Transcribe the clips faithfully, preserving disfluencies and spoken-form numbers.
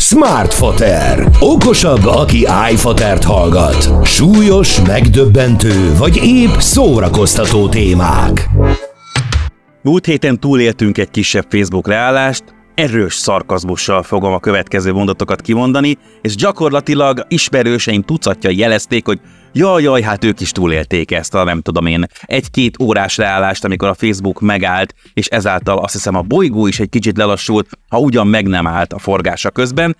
Smartfoter. Okosabb, aki iFotert hallgat. Súlyos, megdöbbentő, vagy épp szórakoztató témák. Múlt héten túléltünk egy kisebb Facebook leállást, erős szarkazmussal fogom a következő mondatokat kimondani, és gyakorlatilag ismerőseim tucatjai jelezték, hogy jaj, jaj, hát ők is túlélték ezt a nem tudom én egy-két órás leállást, amikor a Facebook megállt, és ezáltal azt hiszem a bolygó is egy kicsit lelassult, ha ugyan meg nem állt a forgása közben.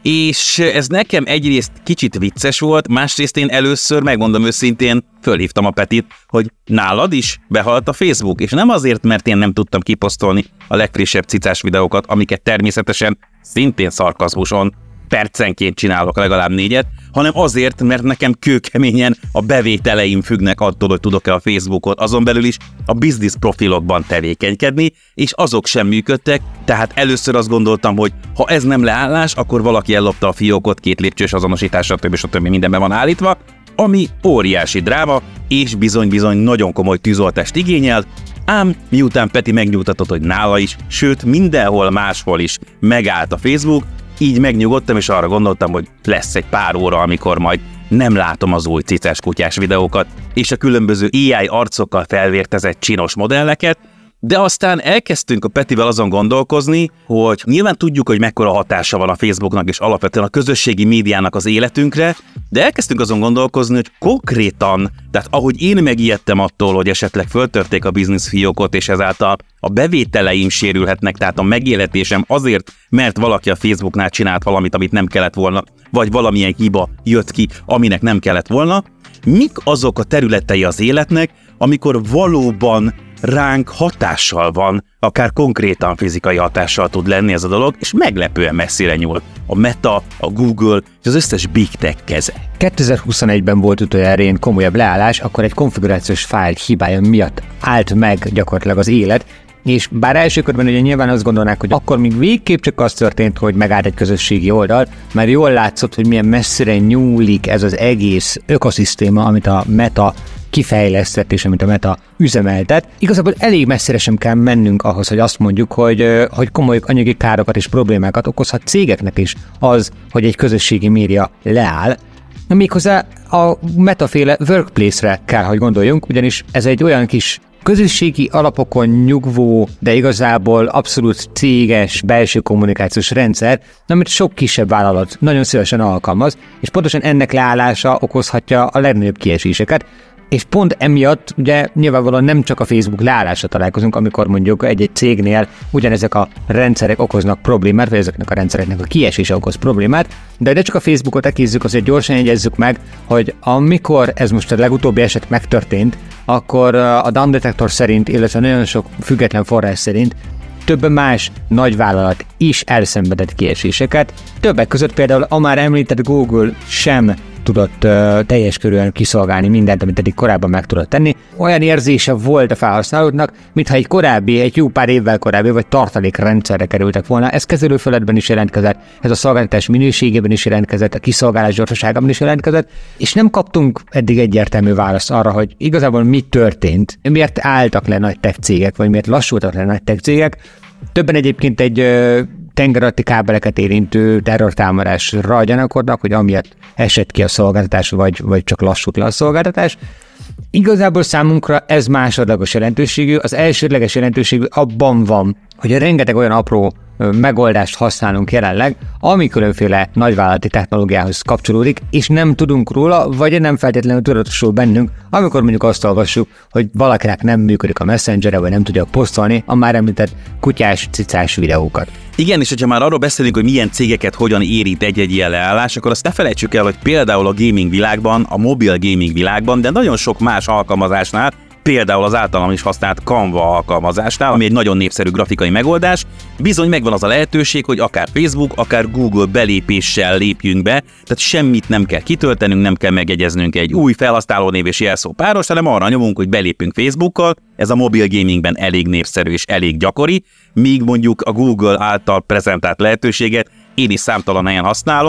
És ez nekem egyrészt kicsit vicces volt, másrészt én először, megmondom őszintén, fölhívtam a Petit, hogy nálad is behalt a Facebook, és nem azért, mert én nem tudtam kiposztolni a legfrissebb cicás videókat, amiket természetesen szintén szarkazmuson percenként csinálok legalább négyet, hanem azért, mert nekem kőkeményen a bevételeim függnek attól, hogy tudok-e a Facebookot, azon belül is a business profilokban tevékenykedni, és azok sem működtek, tehát először azt gondoltam, hogy ha ez nem leállás, akkor valaki ellopta a fiókot, két lépcsős azonosításra, többi, stb. Mindenben van állítva, ami óriási dráma, és bizony-bizony nagyon komoly tűzoltást igényelt, ám miután Peti megnyugtatott, hogy nála is, sőt mindenhol máshol is megállt a Facebook, így megnyugodtam, és arra gondoltam, hogy lesz egy pár óra, amikor majd nem látom az új cicás kutyás videókat, és a különböző á i arcokkal felvértezett csinos modelleket, de aztán elkezdtünk a Petivel azon gondolkozni, hogy nyilván tudjuk, hogy mekkora hatása van a Facebooknak és alapvetően a közösségi médiának az életünkre, de elkezdtünk azon gondolkozni, hogy konkrétan, tehát ahogy én megijedtem attól, hogy esetleg föltörték a business fiókot, és ezáltal a bevételeim sérülhetnek, tehát a megélhetésem azért, mert valaki a Facebooknál csinált valamit, amit nem kellett volna, vagy valamilyen hiba jött ki, aminek nem kellett volna, mik azok a területei az életnek, amikor valóban ránk hatással van, akár konkrétan fizikai hatással tud lenni ez a dolog, és meglepően messzire nyúl a Meta, a Google és az összes Big Tech keze. kétezer-huszonegyben volt utoljára ilyen komolyabb leállás, akkor egy konfigurációs fájl hibája miatt állt meg gyakorlatilag az élet, és bár első körben ugye nyilván azt gondolnák, hogy akkor még végképp csak az történt, hogy megállt egy közösségi oldal, mert jól látszott, hogy milyen messzire nyúlik ez az egész ökoszisztéma, amit a Meta kifejlesztett, és amit a Meta üzemeltet. Igazából elég messzire sem kell mennünk ahhoz, hogy azt mondjuk, hogy, hogy komoly anyagi károkat és problémákat okozhat cégeknek is az, hogy egy közösségi média leáll. Méghozzá a Meta-féle workplace-re kell, hogy gondoljunk, ugyanis ez egy olyan kis közösségi alapokon nyugvó, de igazából abszolút céges belső kommunikációs rendszer, amit sok kisebb vállalat nagyon szívesen alkalmaz, és pontosan ennek leállása okozhatja a legnagyobb kieséseket, és pont emiatt ugye nyilvánvalóan nem csak a Facebook leállásra találkozunk, amikor mondjuk egy-egy cégnél ugyanezek a rendszerek okoznak problémát, vagy ezeknek a rendszereknek a kiesése okoz problémát, de de csak a Facebookot ekézzük, azért gyorsan jegyezzük meg, hogy amikor ez most a legutóbbi eset megtörtént, akkor a Down Detector szerint, illetve nagyon sok független forrás szerint több más nagyvállalat is elszenvedett kieséseket. Többek között például a már említett Google sem tudott uh, teljes körűen kiszolgálni mindent, amit eddig korábban meg tudott tenni. Olyan érzése volt a felhasználóknak, mintha egy korábbi, egy jó pár évvel korábbi, vagy tartalékrendszerre kerültek volna. Ez kezelőfelületben is jelentkezett, ez a szolgáltatás minőségében is jelentkezett, a kiszolgálás gyorsaságában is jelentkezett, és nem kaptunk eddig egyértelmű választ arra, hogy igazából mi történt, miért álltak le nagy tech cégek, vagy miért lassultak le nagy tech cégek. Többen egyébként egy uh, tengeralatti kábeleket érintő terrortámadásra gyanakodnak, hogy amiatt esett ki a szolgáltatás, vagy, vagy csak lassult le a szolgáltatás. Igazából számunkra ez másodlagos jelentőségű, az elsődleges jelentőségű abban van, hogy rengeteg olyan apró megoldást használunk jelenleg, ami különféle nagyvállalati technológiához kapcsolódik, és nem tudunk róla, vagy nem feltétlenül tudatosul bennünk, amikor mondjuk azt olvassuk, hogy valakinek nem működik a Messenger-e, vagy nem tudja posztolni a már említett kutyás, cicás videókat. Igen, és hogyha már arról beszélünk, hogy milyen cégeket hogyan érint egy-egy ilyen leállás, akkor azt ne felejtsük el, hogy például a gaming világban, a mobil gaming világban, de nagyon sok más alkalmazásnál, például az általam is használt Canva alkalmazásnál, ami egy nagyon népszerű grafikai megoldás, bizony megvan az a lehetőség, hogy akár Facebook, akár Google belépéssel lépjünk be, tehát semmit nem kell kitöltenünk, nem kell megjegyeznünk egy új felhasználónév és jelszó páros, hanem arra nyomunk, hogy belépünk Facebookkal, ez a mobil gamingben elég népszerű és elég gyakori, míg mondjuk a Google által prezentált lehetőséget én is számtalan helyen használom,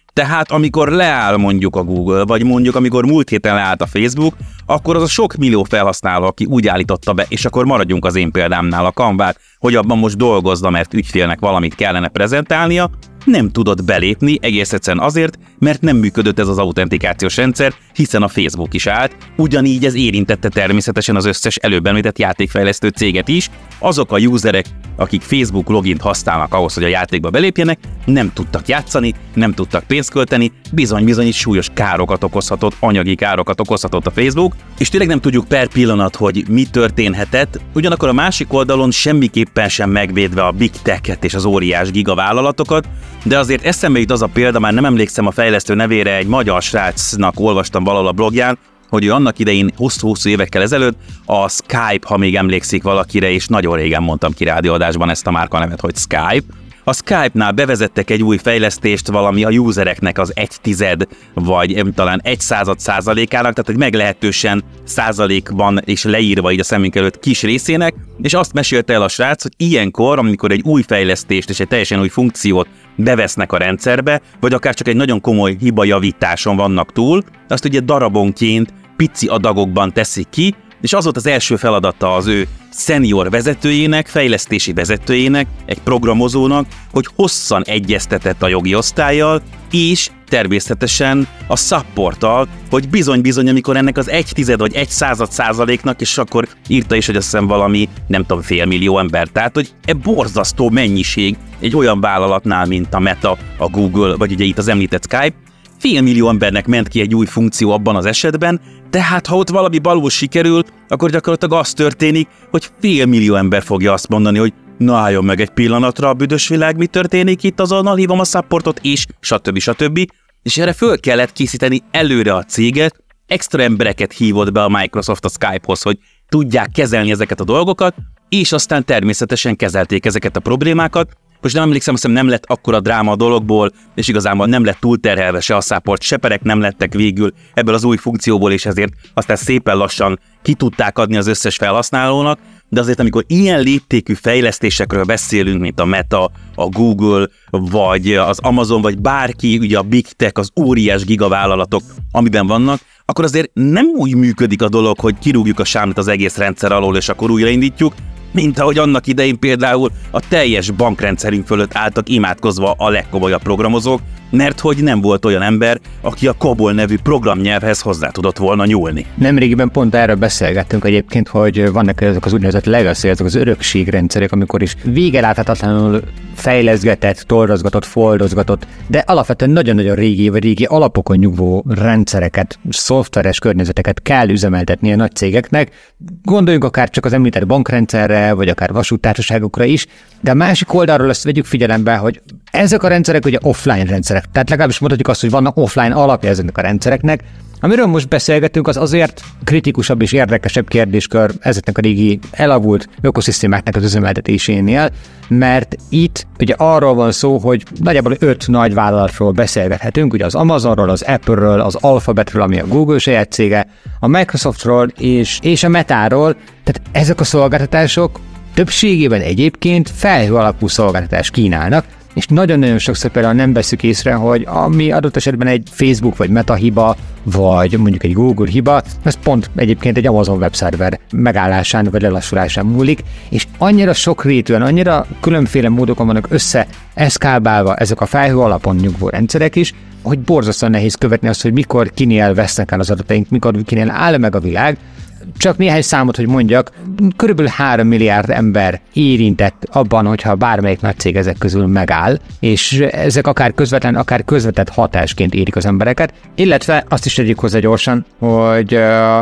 Tehát amikor leáll mondjuk a Google, vagy mondjuk amikor múlt héten leállt a Facebook, akkor az a sok millió felhasználó, aki úgy állította be, és akkor maradjunk az én példámnál, a Canvát, hogy abban most dolgozna, mert ügyfélnek valamit kellene prezentálnia, nem tudott belépni egész egyszerűen azért, mert nem működött ez az autentikációs rendszer, hiszen a Facebook is állt, ugyanígy ez érintette természetesen az összes előbb említett játékfejlesztő céget is. Azok a userek, akik Facebook logint használnak ahhoz, hogy a játékba belépjenek, nem tudtak játszani, nem tudtak pénzt költeni, bizony-bizony is súlyos károkat okozhatott, anyagi károkat okozhatott a Facebook, és tényleg nem tudjuk per pillanat, hogy mi történhetett, ugyanakkor a másik oldalon semmiképpen sem megvédve a big tech-et és az óriás gigavállalatokat, de azért eszembe jut az a példa, már nem emlékszem a fejlesztő nevére, egy magyar srácnak olvastam valahol a blogján, hogy ő annak idején hosszú-hosszú évekkel ezelőtt a Skype, ha még emlékszik valakire, és nagyon régen mondtam ki rádióadásban ezt a márkanevet, hogy Skype. A Skype-nál bevezettek egy új fejlesztést valami a usereknek az egy tized, vagy talán egy század százalékának, tehát egy meglehetősen százalékban és leírva így a szemünk előtt kis részének, és azt mesélte el a srác, hogy ilyenkor, amikor egy új fejlesztést és egy teljesen új funkciót bevesznek a rendszerbe, vagy akár csak egy nagyon komoly hibajavításon vannak túl, azt ugye darabonként, pici adagokban teszik ki, és az volt az első feladata az ő senior vezetőjének, fejlesztési vezetőjének, egy programozónak, hogy hosszan egyeztetett a jogi osztállyal, és természetesen a supporttal, hogy bizony-bizony, amikor ennek az egy tized vagy egy század százaléknak, és akkor írta is, hogy azt hiszem valami, nem tudom, fél millió ember, tehát hogy e borzasztó mennyiség egy olyan vállalatnál, mint a Meta, a Google, vagy ugye itt az említett Skype, fél millió embernek ment ki egy új funkció abban az esetben, tehát ha ott valami balul sikerül, akkor gyakorlatilag az történik, hogy fél millió ember fogja azt mondani, hogy na álljon meg egy pillanatra a büdös világ, mi történik itt, azonnal hívom a supportot, és stb. stb. És erre föl kellett készíteni előre a céget, extra embereket hívott be a Microsoft a Skype-hoz, hogy tudják kezelni ezeket a dolgokat, és aztán természetesen kezelték ezeket a problémákat. Most nem emlékszem, azt hiszem nem lett akkora dráma a dologból, és igazából nem lett túlterhelve se a support, se perek nem lettek végül ebből az új funkcióból, és ezért aztán szépen lassan ki tudták adni az összes felhasználónak, de azért amikor ilyen léptékű fejlesztésekről beszélünk, mint a Meta, a Google, vagy az Amazon, vagy bárki, ugye a Big Tech, az óriás gigavállalatok, amiben vannak, akkor azért nem úgy működik a dolog, hogy kirúgjuk a sámlit az egész rendszer alól, és akkor újraindítjuk, mint ahogy annak idején például a teljes bankrendszerünk fölött álltak imádkozva a legkomolyabb programozók, mert hogy nem volt olyan ember, aki a COBOL nevű programnyelvhez hozzá tudott volna nyúlni. Nemrégiben pont erről beszélgettünk egyébként, hogy vannak ezek az úgynevezett legacy, ezek az örökségrendszerek, amikor is végeláthatatlanul fejleszgetett, toldozgatott, foldozgatott, de alapvetően nagyon-nagyon régi vagy régi alapokon nyugvó rendszereket, szoftveres környezeteket kell üzemeltetni a nagy cégeknek. Gondoljunk akár csak az említett bankrendszerre, vagy akár vasúttársaságokra is, de a másik oldalról azt vegyük figyelembe, hogy ezek a rendszerek ugye offline rendszerek, tehát legalábbis mondhatjuk azt, hogy vannak offline alapja ezeknek a rendszereknek. Amiről most beszélgetünk, az azért kritikusabb és érdekesebb kérdéskör ezeknek a régi elavult ökoszisztémáknak az üzemeltetésénél, mert itt ugye arról van szó, hogy nagyjából öt nagy vállalatról beszélgethetünk, ugye az Amazonról, az Apple-ről, az Alphabetről, ami a Google saját cége, a Microsoftról és, és a Metáról, tehát ezek a szolgáltatások többségében egyébként felhő alapú szolgáltatást kínálnak, és nagyon-nagyon sokszor például nem veszük észre, hogy ami adott esetben egy Facebook vagy Meta hiba, vagy mondjuk egy Google hiba, ez pont egyébként egy Amazon webszerver megállásán vagy lelassulásán múlik, és annyira sokrétűen, annyira különféle módokon vannak összeeszkábálva ezek a felhő alapon nyugvó rendszerek is, hogy borzasztóan nehéz követni azt, hogy mikor kinél vesznek el az adataink, mikor kinél áll meg a világ. Csak néhány számot, hogy mondjak, körülbelül három milliárd ember érintett abban, hogyha bármelyik nagy cég ezek közül megáll, és ezek akár közvetlen, akár közvetett hatásként érik az embereket, illetve azt is tegyük hozzá gyorsan, hogy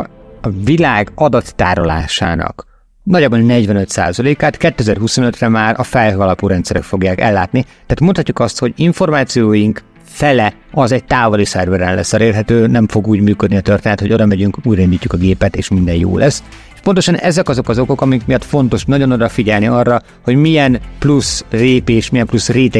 a világ adattárolásának nagyjából negyvenöt százalékát kétezer-huszonötre már a felhő alapú rendszerek fogják ellátni, tehát mondhatjuk azt, hogy információink fele az egy távoli szerveren lesz elérhető, nem fog úgy működni a történet, hogy oda megyünk, újraindítjuk a gépet, és minden jó lesz. És pontosan ezek azok az okok, amik miatt fontos nagyon odafigyelni arra, hogy milyen plusz lépés, milyen plusz réteget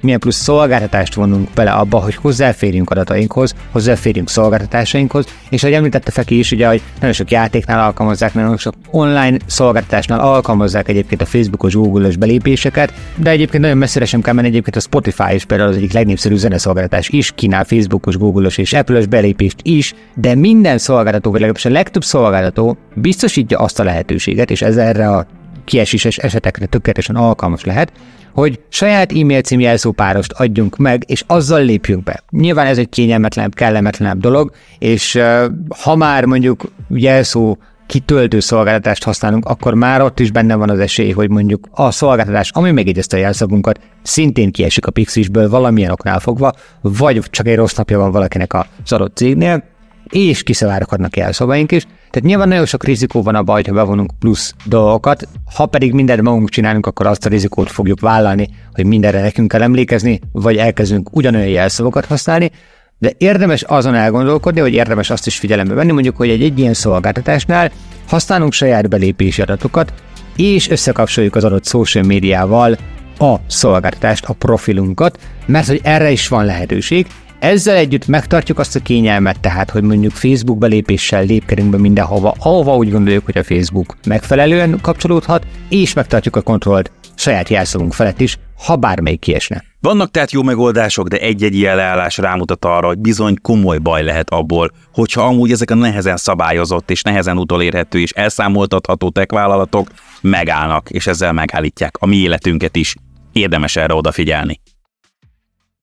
milyen plusz szolgáltatást vonunk bele abba, hogy hozzáférjünk adatainkhoz, hozzáférjünk szolgáltatásainkhoz, és ahogy említette Feki is, ugye, hogy nagyon sok játéknál alkalmazzák, nagyon sok online szolgáltatásnál alkalmazzák egyébként a Facebookos, Google-os belépéseket, de egyébként nagyon messzire sem kell menni, egyébként a Spotify is például az egyik legnépszerűbb zeneszolgáltatás is kínál Facebookos, Google-os és Apple-os belépést is, de minden szolgáltató, vagy legalábbis a legtöbb szolgáltató biztosítja azt a lehetőséget, és ez erre a kieséses esetekre tökéletesen alkalmas lehet, hogy saját e-mail cím jelszópárost adjunk meg, és azzal lépjünk be. Nyilván ez egy kényelmetlenebb, kellemetlenebb dolog, és uh, ha már mondjuk jelszó kitöltő szolgáltatást használunk, akkor már ott is benne van az esély, hogy mondjuk a szolgáltatás, ami megjegyezte a jelszavunkat, szintén kiesik a Pixwisből valamilyen oknál fogva, vagy csak egy rossz napja van valakinek az adott cégnél, és kiszivároghatnak jelszavaink is. Tehát nyilván nagyon sok rizikó van abban, hogyha bevonunk plusz dolgokat, ha pedig mindent magunk csinálunk, akkor azt a rizikót fogjuk vállalni, hogy mindenre nekünk kell emlékezni, vagy elkezdünk ugyanolyan jelszavakat használni, de érdemes azon elgondolkodni, hogy érdemes azt is figyelembe venni, mondjuk, hogy egy, egy ilyen szolgáltatásnál használunk saját belépési adatokat, és összekapcsoljuk az adott social médiával a szolgáltatást, a profilunkat, mert hogy erre is van lehetőség. Ezzel együtt megtartjuk azt a kényelmet, tehát, hogy mondjuk Facebook belépéssel lépkedünk be mindenhova, ahova úgy gondoljuk, hogy a Facebook megfelelően kapcsolódhat, és megtartjuk a kontrollt saját jelszavunk felett is, ha bármelyik kiesne. Vannak tehát jó megoldások, de egy-egy ilyen leállás rámutat arra, hogy bizony komoly baj lehet abból, hogyha amúgy ezek a nehezen szabályozott és nehezen utolérhető és elszámoltatható tech vállalatok megállnak, és ezzel megállítják a mi életünket is. Érdemes erre odafigyelni.